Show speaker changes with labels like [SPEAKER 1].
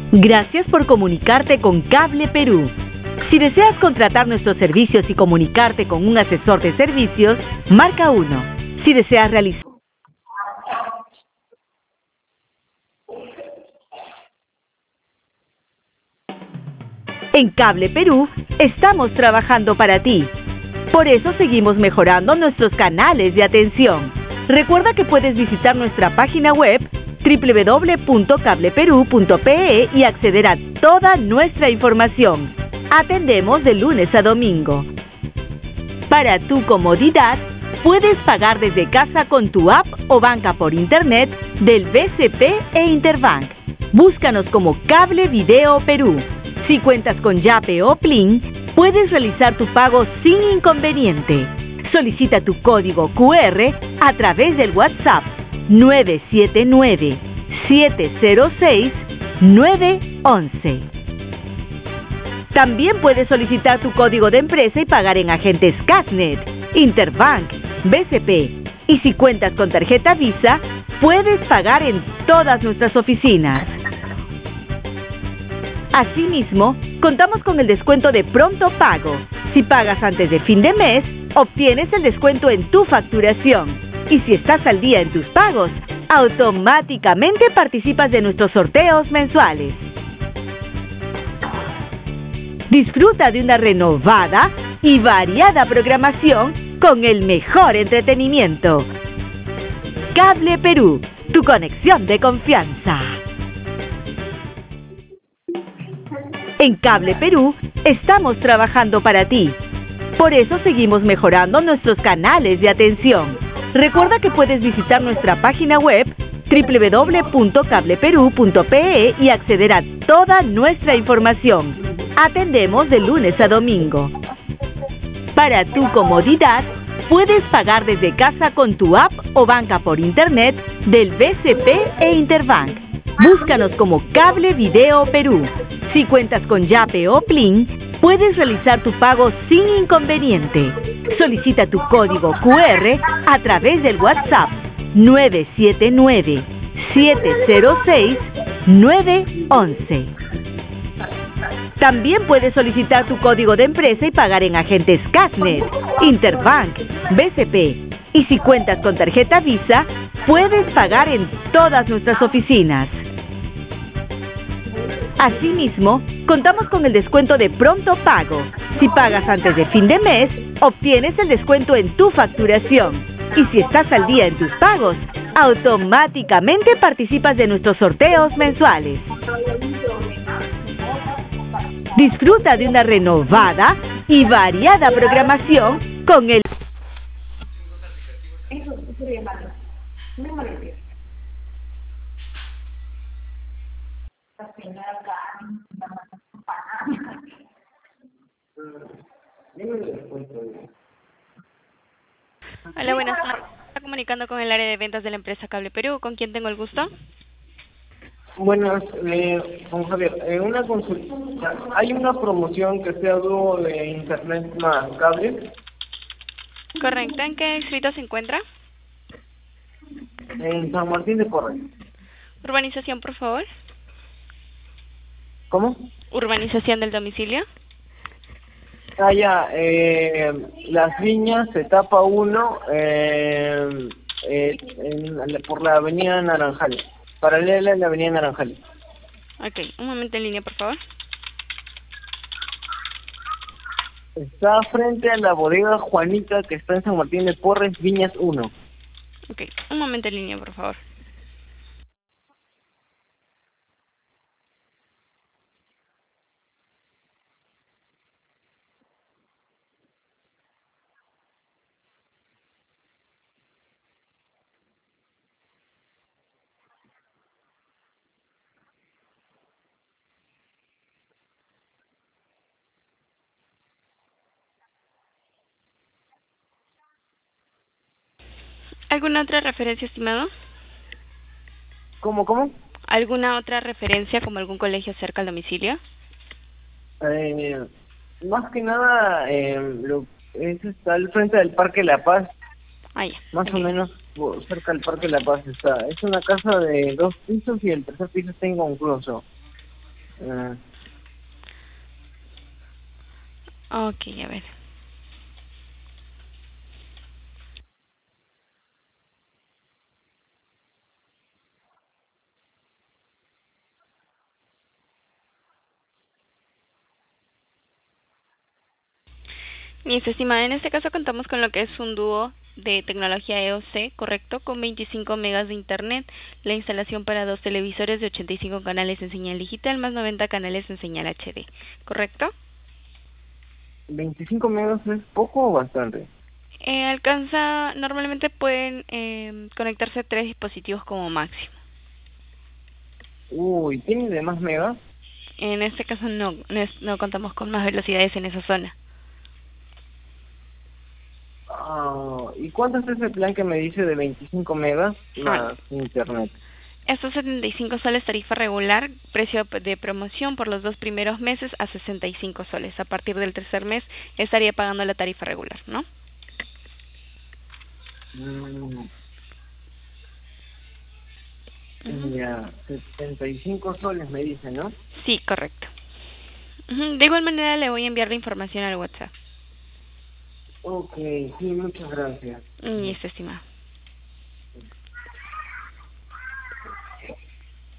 [SPEAKER 1] Gracias por comunicarte con Cable Perú. Si deseas contratar nuestros servicios y comunicarte con un asesor de servicios, marca 1. Si deseas realizar... En Cable Perú estamos trabajando para ti. Por eso seguimos mejorando nuestros canales de atención. Recuerda que puedes visitar nuestra página web www.cableperú.pe y acceder a toda nuestra información. Atendemos de lunes a domingo. Para tu comodidad, puedes pagar desde casa con tu app o banca por internet del BCP e Interbank. Búscanos como Cable Video Perú. Si cuentas con Yape o Plin, puedes realizar tu pago sin inconveniente. Solicita tu código QR a través del WhatsApp 979-706-911. También puedes solicitar tu código de empresa y pagar en agentes Casnet, Interbank, BCP. Y si cuentas con tarjeta Visa, puedes pagar en todas nuestras oficinas. Asimismo, contamos con el descuento de pronto pago. Si pagas antes de fin de mes, obtienes el descuento en tu facturación. Y si estás al día en tus pagos, automáticamente participas de nuestros sorteos mensuales. Disfruta de una renovada y variada programación con el mejor entretenimiento. Cable Perú, tu conexión de confianza. En Cable Perú estamos trabajando para ti. Por eso seguimos mejorando nuestros canales de atención. Recuerda que puedes visitar nuestra página web www.cableperú.pe y acceder a toda nuestra información. Atendemos de lunes a domingo. Para tu comodidad, puedes pagar desde casa con tu app o banca por internet del BCP e Interbank. Búscanos como Cable Video Perú. Si cuentas con Yape o Plin, puedes realizar tu pago sin inconveniente. Solicita tu código QR a través del WhatsApp 979-706-911. También puedes solicitar tu código de empresa y pagar en agentes Casnet, Interbank, BCP. Y si cuentas con tarjeta Visa, puedes pagar en todas nuestras oficinas. Asimismo, contamos con el descuento de pronto pago. Si pagas antes de fin de mes, obtienes el descuento en tu facturación. Y si estás al día en tus pagos, automáticamente participas de nuestros sorteos mensuales. Disfruta de una renovada y variada programación con el...
[SPEAKER 2] Hola, buenas tardes. Está comunicando con el área de ventas de la empresa Cable Perú. ¿Con quién tengo el gusto?
[SPEAKER 3] Buenas, con Javier. Una consulta. ¿Hay una promoción que sea dúo de internet más cable?
[SPEAKER 2] Correcto. ¿En qué distrito se encuentra?
[SPEAKER 3] En San Martín de Porres.
[SPEAKER 2] Urbanización, por favor.
[SPEAKER 3] ¿Cómo?
[SPEAKER 2] Urbanización del domicilio.
[SPEAKER 3] Ya. Las Viñas, etapa 1, por la avenida Naranjal. Paralela a la avenida Naranjal.
[SPEAKER 2] Ok, un momento en línea, por favor.
[SPEAKER 3] Está frente a la bodega Juanita, que está en San Martín de Porres, Viñas 1.
[SPEAKER 2] Ok, un momento en línea, por favor. ¿Alguna otra referencia, estimado?
[SPEAKER 3] ¿Cómo?
[SPEAKER 2] ¿Alguna otra referencia, como algún colegio cerca al domicilio?
[SPEAKER 3] Más que nada, está al frente del Parque La Paz.
[SPEAKER 2] Ah, ya.
[SPEAKER 3] Más o menos cerca del Parque La Paz está. Es una casa de 2 pisos y el tercer piso está inconcluso. Ah,
[SPEAKER 2] Ok, a ver. Listo, estimada. En este caso contamos con lo que es un dúo de tecnología EOC, correcto, con 25 megas de internet, la instalación para 2 televisores de 85 canales en señal digital más 90 canales en señal HD, ¿correcto?
[SPEAKER 3] 25 megas es poco o bastante.
[SPEAKER 2] Normalmente pueden conectarse 3 dispositivos como máximo.
[SPEAKER 3] Uy, ¿tiene de más megas?
[SPEAKER 2] En este caso no contamos con más velocidades en esa zona.
[SPEAKER 3] Ah, ¿y cuánto es ese plan que me dice de 25 megas
[SPEAKER 2] Ah,
[SPEAKER 3] más internet?
[SPEAKER 2] estos 75 soles tarifa regular, precio de promoción por los 2 primeros meses a 65 soles. A partir del tercer mes estaría pagando la tarifa regular, ¿no?
[SPEAKER 3] Mm,
[SPEAKER 2] Ujú.
[SPEAKER 3] ya, 75 soles me dice, ¿no?
[SPEAKER 2] Sí, correcto. Ujú. De igual manera le voy a enviar la información al WhatsApp.
[SPEAKER 3] Ok, sí, muchas gracias.
[SPEAKER 2] Y está estimado.